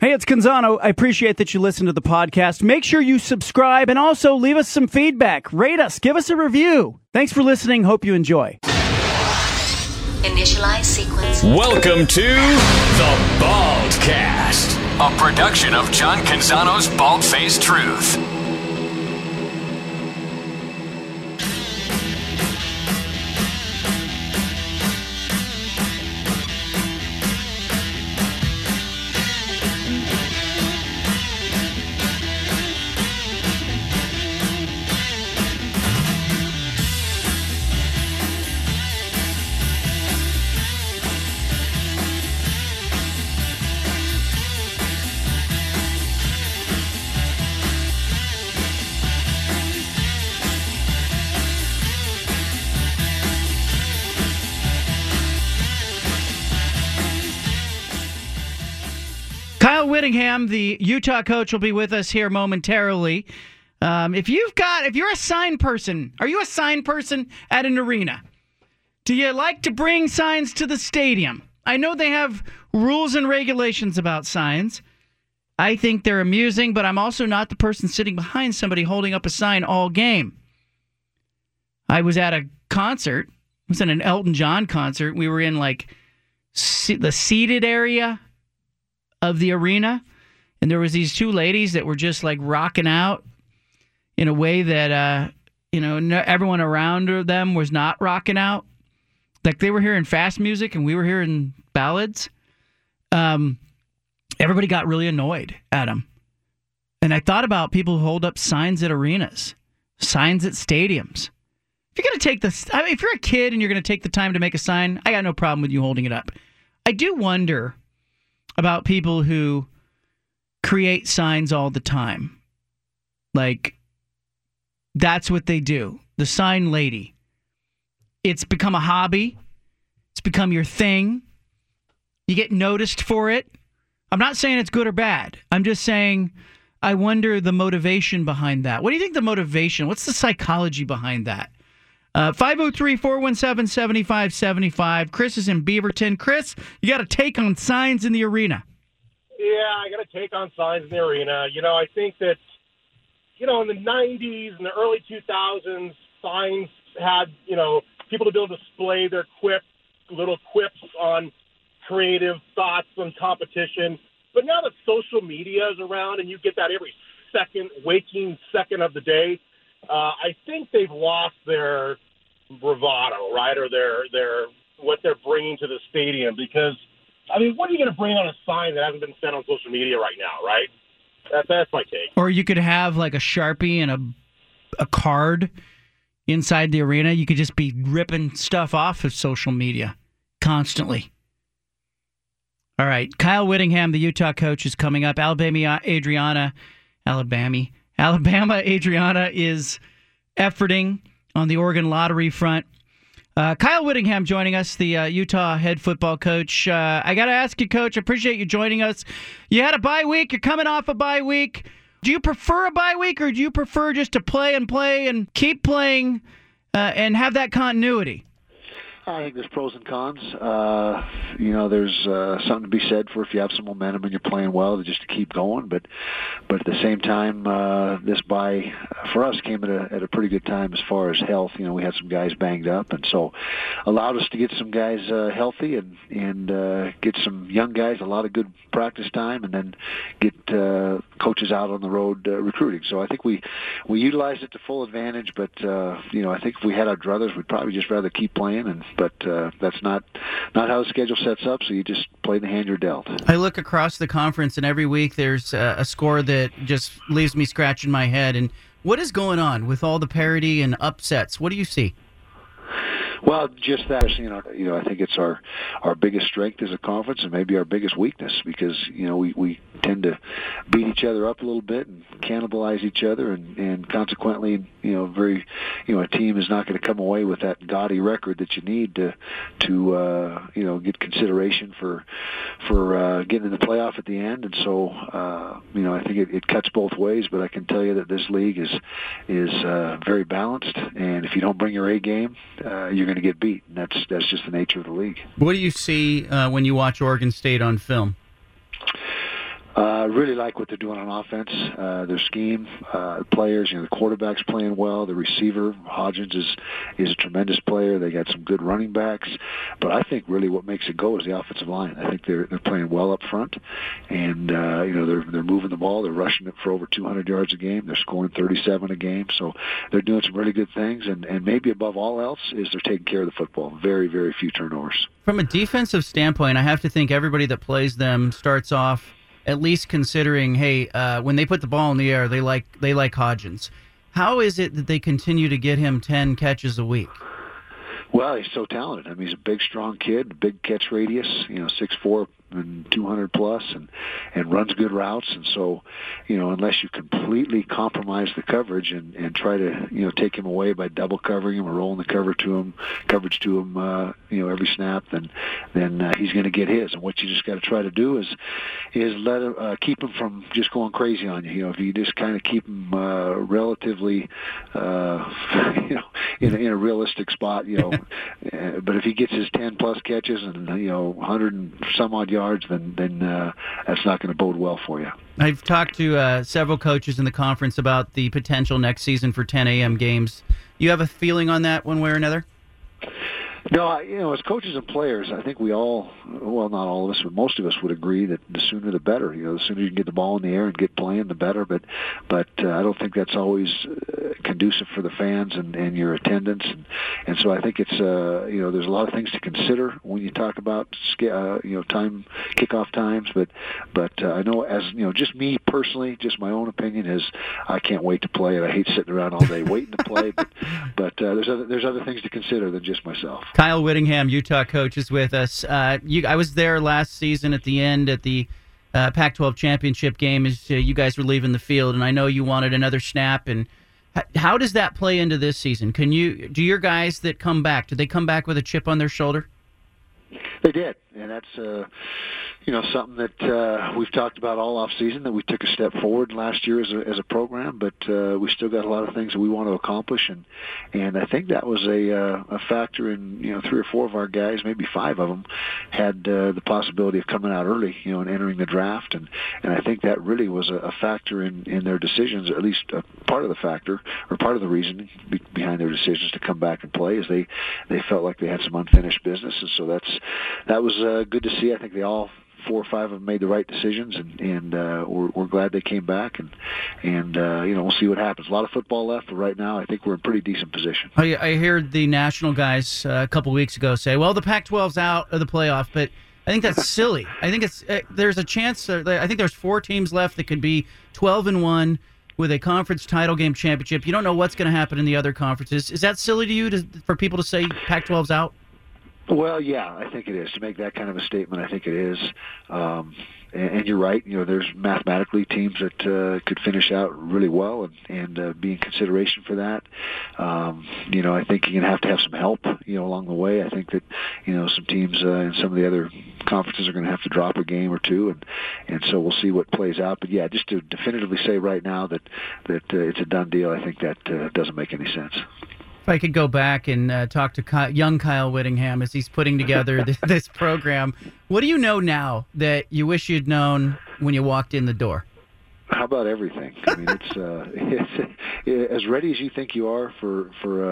Hey, it's Canzano. I appreciate that you listen to the podcast. Make sure you subscribe and also leave us some feedback. Rate us. Give us a review. Thanks for listening. Hope you enjoy. Initialize sequence. Welcome to The Baldcast, a production of John Canzano's Bald-Faced Truth. Kyle Whittingham, the Utah coach, will be with us here momentarily. If you're a sign person, are you a sign person at an arena? Do you like to bring signs to the stadium? I know they have rules and regulations about signs. I think they're amusing, but I'm also not the person sitting behind somebody holding up a sign all game. I was at a concert. I was at an Elton John concert. We were in the seated area of the arena, and there was these two ladies that were just like rocking out in a way that everyone around them was not rocking out. Like they were hearing fast music and we were hearing ballads. Everybody got really annoyed at them. And I thought about people who hold up signs at arenas, signs at stadiums. If you're going to take if you're a kid and you're going to take the time to make a sign, I got no problem with you holding it up. I do wonder about people who create signs all the time. Like, that's what they do. The sign lady. It's become a hobby. It's become your thing. You get noticed for it. I'm not saying it's good or bad. I'm just saying I wonder the motivation behind that. What do you think the motivation? What's the psychology behind that? 503-417-7575. Chris is in Beaverton. Chris, you got a take on signs in the arena. Yeah, I got a take on signs in the arena. I think that, in the 90s and the early 2000s, signs had, people to be able to display their little quips on creative thoughts on competition. But now that social media is around and you get that every waking second of the day, I think they've lost their bravado, right, or their what they're bringing to the stadium. Because, what are you going to bring on a sign that hasn't been set on social media right now, right? That's my take. Or you could have like a Sharpie and a card inside the arena. You could just be ripping stuff off of social media constantly. All right, Kyle Whittingham, the Utah coach, is coming up. Alabama Adriana is efforting on the Oregon lottery front. Kyle Whittingham joining us, the Utah head football coach. I got to ask you, Coach, I appreciate you joining us. You had a bye week. You're coming off a bye week. Do you prefer a bye week, or do you prefer just to play and keep playing and have that continuity? I think there's pros and cons. There's something to be said for if you have some momentum and you're playing well, just to keep going. But at the same time, this bye for us came at a pretty good time as far as health. We had some guys banged up, and so allowed us to get some guys healthy and get some young guys a lot of good practice time, and then get coaches out on the road recruiting. So I think we utilized it to full advantage. But I think if we had our druthers, we'd probably just rather keep playing. But that's not how the schedule sets up, so you just play the hand you're dealt. I look across the conference, and every week there's a score that just leaves me scratching my head. And what is going on with all the parity and upsets? What do you see? Well, just that, I think it's our biggest strength as a conference and maybe our biggest weakness, because, we tend to beat each other up a little bit and cannibalize each other, and consequently, a team is not going to come away with that gaudy record that you need to get consideration for getting in the playoff at the end. And so, I think it cuts both ways, but I can tell you that this league is very balanced, and if you don't bring your A game, you're going to get beat. And that's just the nature of the league. What do you see when you watch Oregon State on film? Really like what they're doing on offense. Their scheme, players, the quarterback's playing well. The receiver, Hodgins, is a tremendous player. They got some good running backs. But I think really what makes it go is the offensive line. I think they're playing well up front, and they're moving the ball. They're rushing it for over 200 yards a game. They're scoring 37 a game. So they're doing some really good things. And maybe above all else is they're taking care of the football. Very, very few turnovers. From a defensive standpoint, I have to think everybody that plays them starts off at least considering, hey, when they put the ball in the air, they like Hodgins. How is it that they continue to get him 10 catches a week? Well, he's so talented. I mean, he's a big, strong kid, big catch radius, 6'4", and 200 plus, and runs good routes. And so, unless you completely compromise the coverage and try to take him away by double covering him or rolling the coverage to him every snap, then he's going to get his. And what you just got to try to do is let him keep him from just going crazy on you. If you just kind of keep him relatively in a realistic spot, but if he gets his 10 plus catches and 100 and some odd yards, then that's not going to bode well for you. I've talked to several coaches in the conference about the potential next season for 10 a.m. games. You have a feeling on that one way or another? No, as coaches and players, I think we all, well, not all of us, but most of us would agree that the sooner the better. The sooner you can get the ball in the air and get playing, the better. But I don't think that's always conducive for the fans and your attendance. And so I think it's there's a lot of things to consider when you talk about kickoff times. But I know just me personally, just my own opinion is I can't wait to play it. I hate sitting around all day waiting to play. But there's other things to consider than just myself. Kyle Whittingham, Utah coach, is with us. I was there last season at the end at the Pac-12 championship game as you guys were leaving the field, and I know you wanted another snap. And how does that play into this season? Do your guys that come back, do they come back with a chip on their shoulder? They did, and that's something that we've talked about all off season, that we took a step forward last year as a program, but we still got a lot of things that we want to accomplish, and I think that was a factor in 3 or 4 of our guys, maybe 5 of them, had the possibility of coming out early, and entering the draft, and I think that really was a factor in their decisions, or at least part of the factor, or part of the reason behind their decisions to come back and play, is they felt like they had some unfinished business, and so that was good to see. I think they all 4 or 5 have made the right decisions, and we're glad they came back, and we'll see what happens. A lot of football left, but right now I think we're in pretty decent position. I heard the national guys a couple weeks ago say, well, the Pac-12's out of the playoff, but I think that's silly. I think there's a chance. I think there's 4 teams left that could be 12-1 with a conference title game championship. You don't know what's going to happen in the other conferences. Is that silly to you for people to say Pac-12's out? Well, yeah, I think it is. To make that kind of a statement, I think it is. And you're right. There's mathematically teams that could finish out really well and be in consideration for that. I think you're going to have some help, along the way. I think that, some teams in some of the other conferences are going to have to drop a game or 2, and so we'll see what plays out. But yeah, just to definitively say right now that it's a done deal, I think that doesn't make any sense. If I could go back and talk to young Kyle Whittingham as he's putting together this program, what do you know now that you wish you'd known when you walked in the door? How about everything? I mean, it's as ready as you think you are for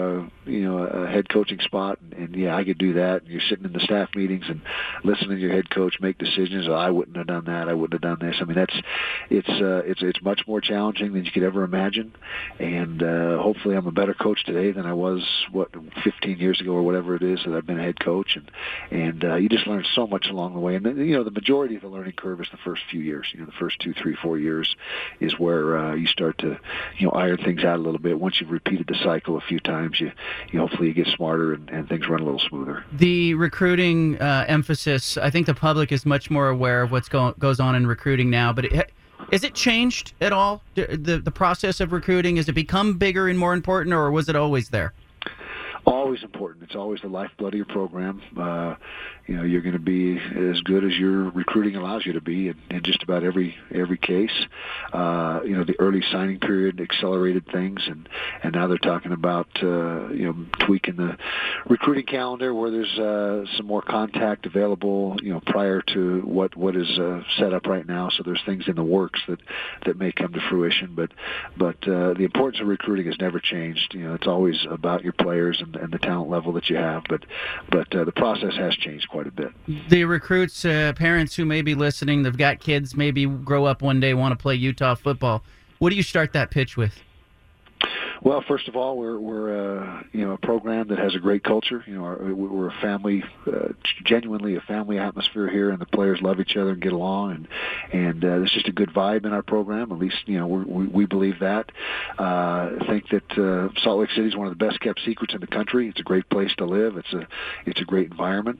a head coaching spot, and yeah, I could do that. And you're sitting in the staff meetings and listening to your head coach make decisions. Oh, I wouldn't have done that. I wouldn't have done this. I mean, it's much more challenging than you could ever imagine. And hopefully, I'm a better coach today than I was 15 years ago or whatever it is that I've been a head coach. And you just learn so much along the way. And then, the majority of the learning curve is the first few years. The first 2, 3, 4 years is where you start to iron things out a little bit. Once you've repeated the cycle a few times, you hopefully you get smarter and things run a little smoother. The recruiting emphasis, I think the public is much more aware of what goes on in recruiting now, but has it changed at all? The process of recruiting, has it become bigger and more important, or was it always there? Always important. It's always the lifeblood of your program. You're going to be as good as your recruiting allows you to be in just about every case. The early signing period accelerated things, and now they're talking about tweaking the recruiting calendar where there's some more contact available prior to what is set up right now. So there's things in the works that may come to fruition. But the importance of recruiting has never changed. It's always about your players and the talent level that you have. But the process has changed quite a bit. The recruits, parents who may be listening, they've got kids, maybe grow up one day, want to play Utah football. What do you start that pitch with? Well, first of all, we're a program that has a great culture. We're a family, genuinely a family atmosphere here, and the players love each other and get along, and there's just a good vibe in our program. At least we believe that. I think that Salt Lake City is one of the best kept secrets in the country. It's a great place to live. It's a great environment,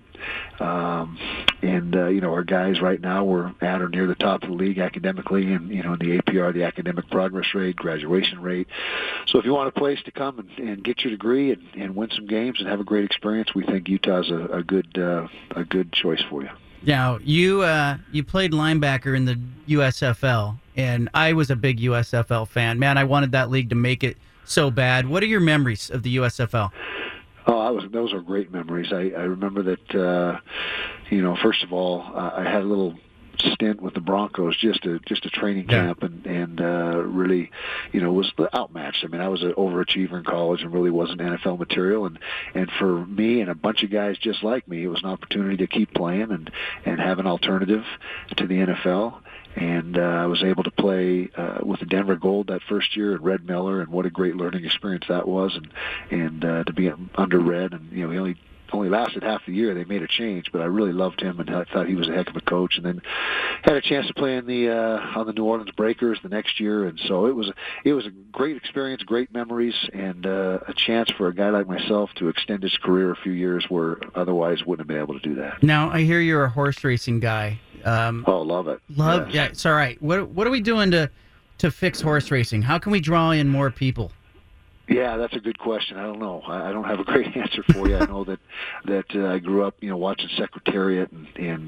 and our guys right now we're at or near the top of the league academically, and in the APR, the academic progress rate, graduation rate. So if you want a place to come and get your degree and win some games and have a great experience, we think Utah's a good choice for you. Now, you played linebacker in the USFL, and I was a big USFL fan. Man, I wanted that league to make it so bad. What are your memories of the USFL? Oh, those are great memories. I remember that, first of all, I had a little stint with the Broncos, just a training camp, and really, was outmatched. I mean, I was an overachiever in college and really wasn't NFL material, and for me and a bunch of guys just like me, it was an opportunity to keep playing and have an alternative to the NFL. And I was able to play with the Denver Gold that first year and Red Miller, and what a great learning experience that was, and to be under Red, and he only lasted half the year. They made a change, but I really loved him, and I thought he was a heck of a coach. And then had a chance to play in on the New Orleans Breakers the next year, and so it was a great experience, great memories, and a chance for a guy like myself to extend his career a few years where otherwise wouldn't have been able to do that. Now I hear you're a horse racing guy. Love it. Yes. Yeah, it's all right. What are we doing to fix horse racing? How can we draw in more people? Yeah, that's a good question. I don't know. I don't have a great answer for you. I know that I grew up, watching Secretariat, and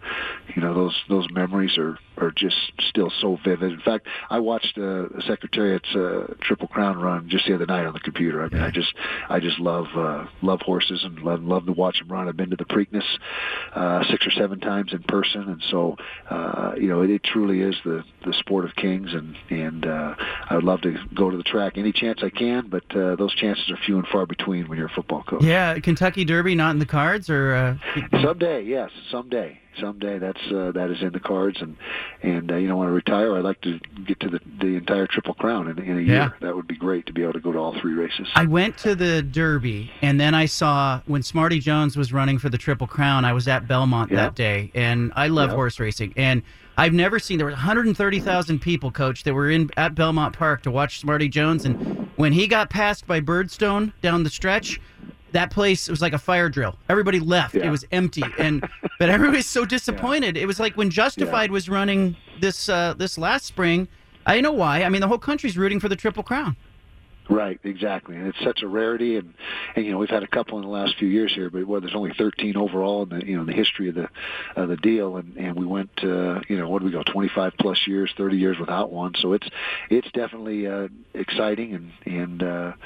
those memories are just still so vivid. In fact, I watched Secretariat's Triple Crown run just the other night on the computer. I mean, I just love horses and love to watch them run. I've been to the Preakness 6 or 7 times in person, and so it truly is the sport of kings, and I would love to go to the track any chance I can. But those chances are few and far between when you're a football coach. Yeah, Kentucky Derby not in the cards, or someday, yes, someday that is in the cards, and when I retire, I'd like to get to the entire Triple Crown in a year. Yeah. That would be great to be able to go to all 3 races. I went to the Derby, and then I saw when Smarty Jones was running for the Triple Crown. I was at Belmont that day, and I love horse racing, and I've never seen, there were 130,000 people, Coach, that were at Belmont Park to watch Smarty Jones, and when he got passed by Birdstone down the stretch, that place, it was like a fire drill. Everybody left. Yeah. It was empty, but everybody was so disappointed. Yeah. It was like when Justified was running this last spring. I know why. I mean, the whole country's rooting for the Triple Crown. Right, exactly, and it's such a rarity, and we've had a couple in the last few years here, but there's only 13 overall in the history of the deal, and we went what do we go 25 plus years, 30 years without one, so it's definitely exciting, and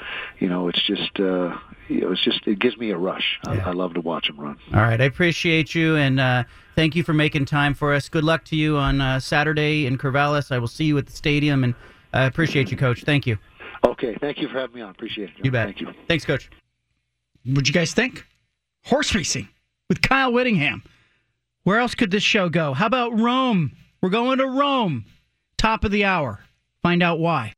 it's just it gives me a rush. Yeah. I love to watch them run. All right, I appreciate you, and thank you for making time for us. Good luck to you on Saturday in Corvallis. I will see you at the stadium, and I appreciate you, Coach. Thank you. Okay, thank you for having me on. Appreciate it, John. You bet. Thank you. Thanks, Coach. What'd you guys think? Horse racing with Kyle Whittingham. Where else could this show go? How about Rome? We're going to Rome. Top of the hour. Find out why.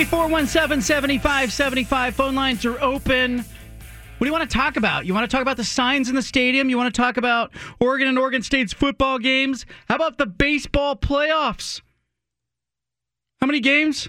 833-417-7575. Phone lines are open. What do you want to talk about? You want to talk about the signs in the stadium? You want to talk about Oregon and Oregon State's football games? How about the baseball playoffs? How many games?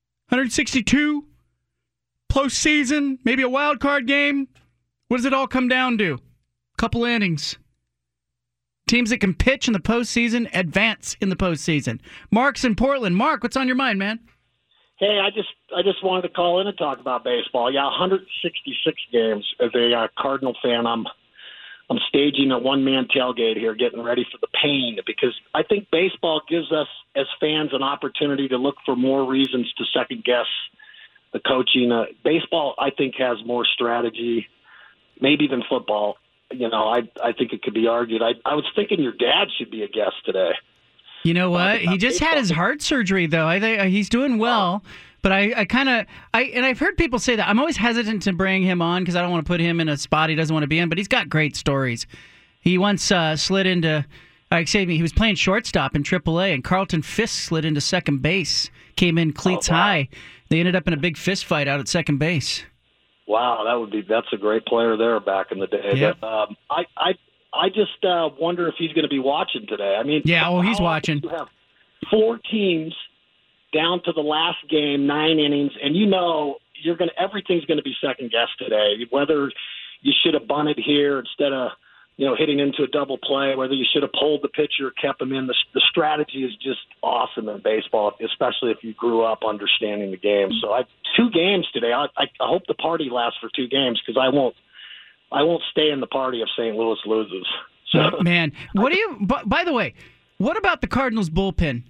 162? Postseason? Maybe a wild card game? What does it all come down to? A couple innings. Teams that can pitch in the postseason advance in the postseason. Mark's in Portland. Mark, what's on your mind, man? Hey, I just wanted to call in and talk about baseball. Yeah, 166 games. As a Cardinal fan, I'm staging a one-man tailgate here, getting ready for the pain, because I think baseball gives us as fans an opportunity to look for more reasons to second-guess the coaching. Baseball, I think, has more strategy, maybe than football. I think it could be argued. I was thinking your dad should be a guest today. You know what? He just had his heart surgery, though. I think he's doing well. But I've heard people say that. I'm always hesitant to bring him on because I don't want to put him in a spot he doesn't want to be in. But he's got great stories. He once slid into, he was playing shortstop in AAA, and Carlton Fisk slid into second base, came in cleats high. They ended up in a big fist fight out at second base. Wow, that's a great player there back in the day. Yep. But, I just wonder if he's going to be watching today. I mean, he's watching. You have 4 teams down to the last game, 9 innings, and everything's going to be second guessed today. Whether you should have bunted here instead of hitting into a double play, whether you should have pulled the pitcher, kept him in. The strategy is just awesome in baseball, especially if you grew up understanding the game. So 2 games today. I hope the party lasts for 2 games because I won't stay in the party if St. Louis loses. So, man, by the way, what about the Cardinals bullpen?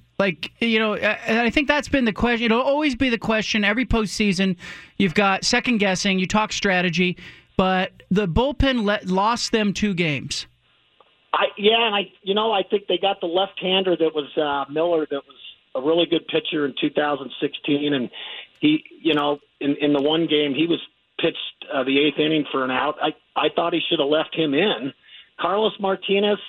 I think that's been the question. It'll always be the question. Every postseason, you've got second guessing. You talk strategy, but the bullpen lost them 2 games. I think they got the left-hander that was Miller, that was a really good pitcher in 2016, and he, in the one game he was pitched the 8th inning for an out. I thought he should have left him in. Carlos Martinez,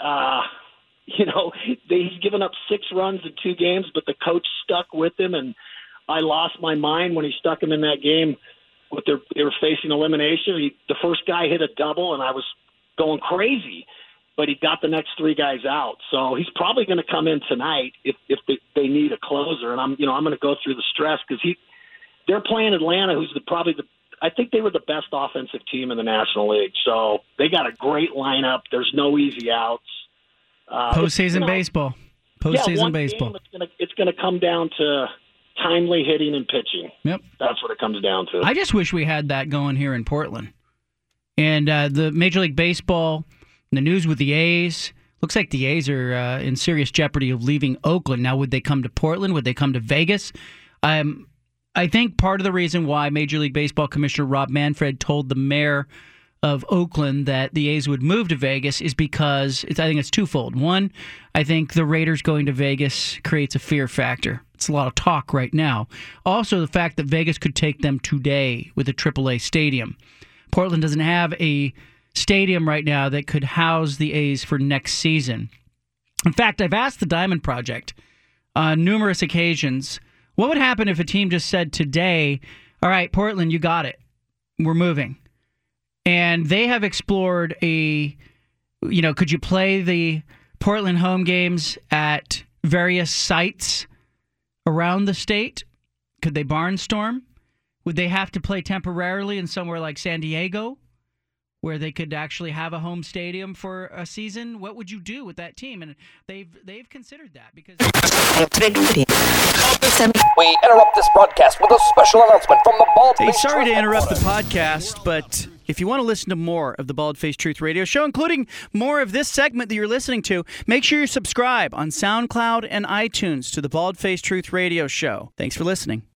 he's given up 6 runs in 2 games, but the coach stuck with him, and I lost my mind when he stuck him in that game. They were facing elimination. The first guy hit a double, and I was going crazy, but he got the next 3 guys out. So he's probably going to come in tonight if they need a closer. And I'm going to go through the stress because they're playing Atlanta, who's I think they were the best offensive team in the National League. So they got a great lineup. There's no easy outs. Postseason baseball. Postseason baseball. It's going to come down to timely hitting and pitching. Yep. That's what it comes down to. I just wish we had that going here in Portland. And the Major League Baseball, the news with the A's, looks like the A's are in serious jeopardy of leaving Oakland. Now, would they come to Portland? Would they come to Vegas? I think part of the reason why Major League Baseball Commissioner Rob Manfred told the mayor of Oakland that the A's would move to Vegas is because I think it's twofold. One, I think the Raiders going to Vegas creates a fear factor. It's a lot of talk right now. Also, the fact that Vegas could take them today with a AAA stadium. Portland doesn't have a stadium right now that could house the A's for next season. In fact, I've asked the Diamond Project on numerous occasions, what would happen if a team just said today, all right, Portland, you got it. We're moving. And they have explored could you play the Portland home games at various sites around the state? Could they barnstorm? Would they have to play temporarily in somewhere like San Diego, where they could actually have a home stadium for a season? What would you do with that team? And they've considered that because we interrupt this broadcast with a special announcement from the Bald Face. Hey, sorry to interrupt the podcast, but if you want to listen to more of the Bald Face Truth Radio Show, including more of this segment that you're listening to, make sure you subscribe on SoundCloud and iTunes to the Bald Face Truth Radio Show. Thanks for listening.